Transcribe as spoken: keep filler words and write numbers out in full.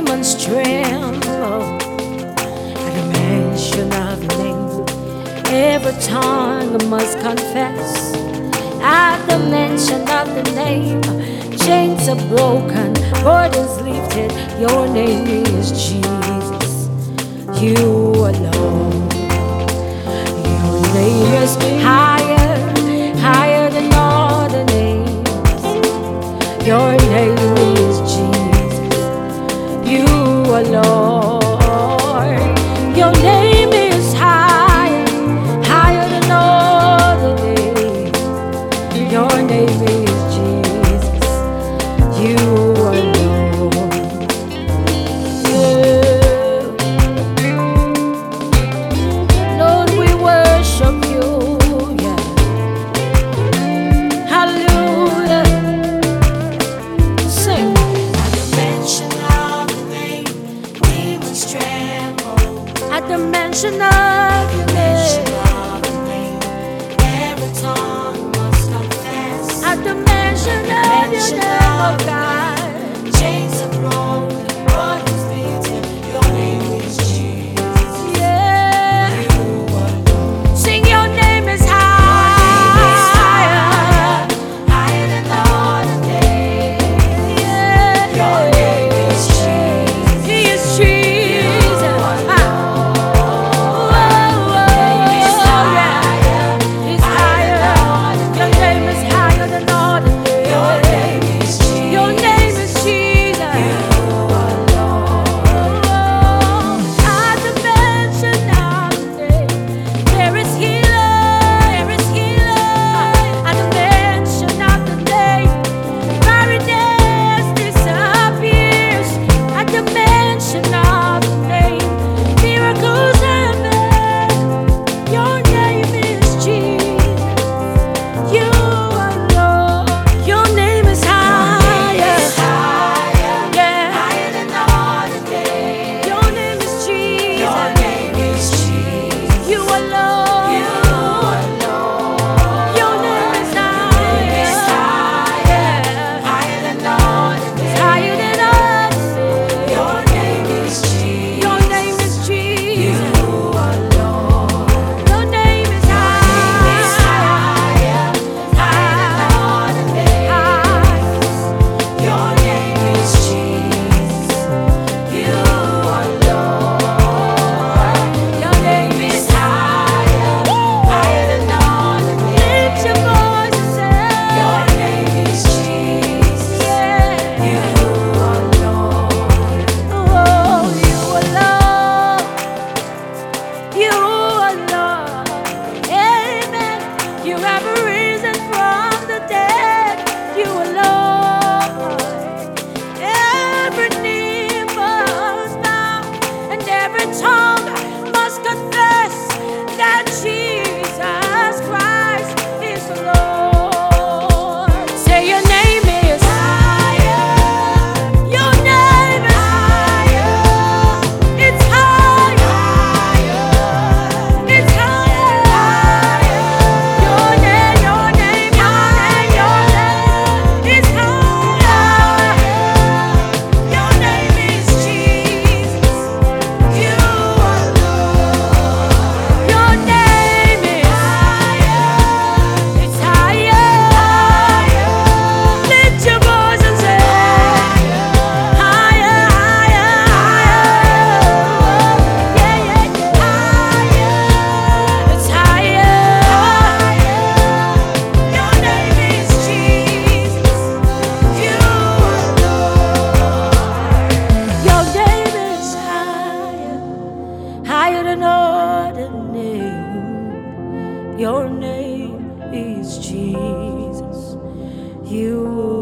demons tremble at the mention of your name. Every tongue must confess at the mention of the name. Chains are broken, burdens lifted. Your name is Jesus. You alone. Your name is higher, higher than all the names. Your name is Jesus. You alone. Your name is higher, higher than all the names. Your name is Jesus. You alone. Yeah. Lord, we worship you. Yeah. Hallelujah. Sing. At the mention of the name, demons tremble. At the mention of your Mention name. of the name, every tongue must confess. At the mention of your name, oh God. Chains are broken, burdens lifted. Your name is Jesus. Yeah. You alone. Sing, your name is higher. Higher than all the names. Yeah. Your name is Jesus. He is Jesus. Ah. Oh, Is oh, yeah. higher. He's higher. Your name is higher than all the Your names. name is Jesus. Your name is Jesus. At the mention of the name, there is healing, there is healing. At the mention of the name, barrenness disappears. At the mention of the name, miracles happen. Your name is Jesus. You alone. Your name is higher. Yeah. Higher than all the days. Your name is Jesus. Your name is Jesus. You alone. You alone. Your name is higher. Is higher. Higher than all the days. Higher than us. Your name is Jesus. Your name is You Jesus. alone. Your name is Is higher. higher. Higher than all the days. Your name is Jesus. You alone. Your name is Higher. Higher than all the Lift your days. voice and say, Your name is Jesus. yeah. You alone. Oh, you alone. You alone. Amen. You have risen from the dead. You alone. Every knee must bow and every tongue must confess that Jesus Christ is the Lord. Say your name is higher. Your name is higher. It's higher. It's higher. Your name, your name, your name, your name is higher. Your name is Jesus. You alone. Your name is higher. It's higher. Lift your voice and say, higher, higher, higher. Yeah, yeah, yeah. It's higher. Your name is Jesus. You alone. Your name is higher, higher than all the name. Your name is Jesus. You